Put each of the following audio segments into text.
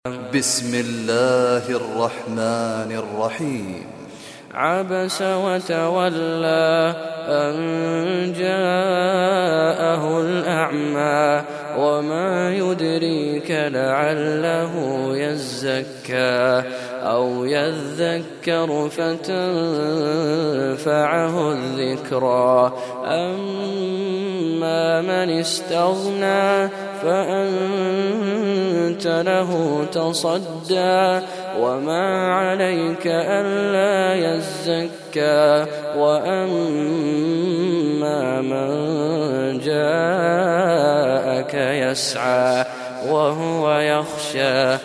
بسم الله الرحمن الرحيم. عبس وتولى أن جاءه الأعمى وما يدريك لعله يزكى أو يذكر فتنفعه الذكرى. أما من استغنى فأنت له تصدى وما عليك ألا يزكى. وأما من جاءك يسعى وهو يخشى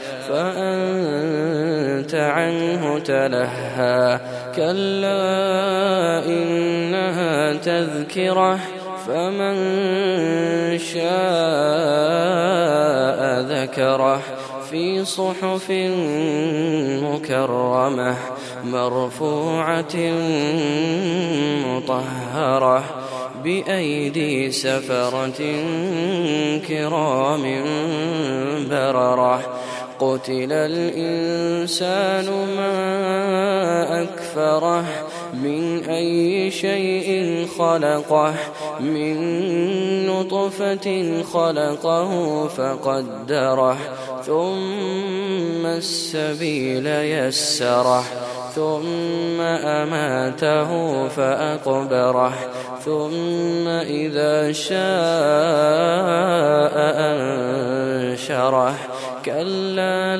فأنت عنه تلهى. كلا إنها تذكرة فمن شاء ذكره في صحف مكرمة مرفوعة مطهرة بأيدي سفرة كرام بررة. قتل الإنسان ما أكفره من أي شيء خلقه من نطفة خلقه فقدره ثم السبيل يسره ثم أماته فأقبره ثم إذا شاء أنشره. كلا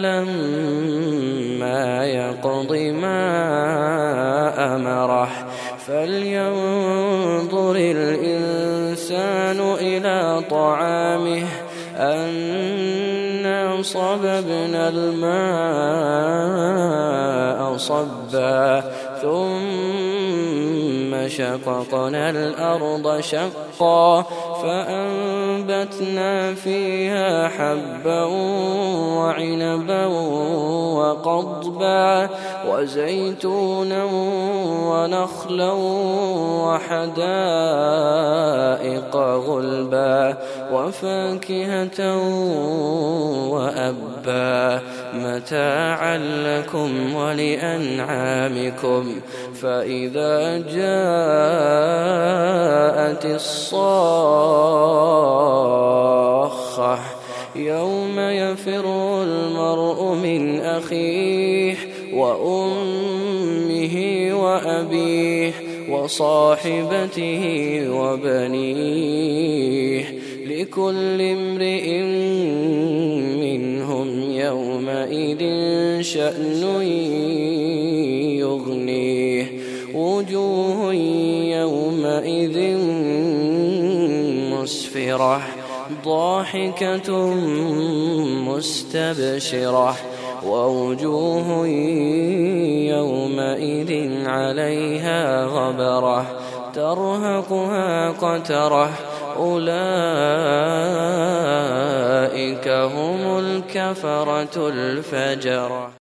لما يقض ما أمره. فلينظر الإنسان إلى طعامه أنا صببنا الماء صبا ثم شققنا الأرض شقا فأنبتنا فيها حبا وعنبا وقضبا وزيتونا ونخلا وحدائق غلبا وفاكهة وأبا متاعا لكم ولأنعامكم. فإذا جاءت الصاخة يوم يفر المرء من أخيه وأمه وأبيه وصاحبته وبنيه لكل امرئ منهم يومئذ شأن يغنيه. وجوه يومئذ مسفرة ضاحكة مستبشرة ووجوه يومئذ عليها غبرة ترهقها قترة. أولئك هم الكفرة الفجرة.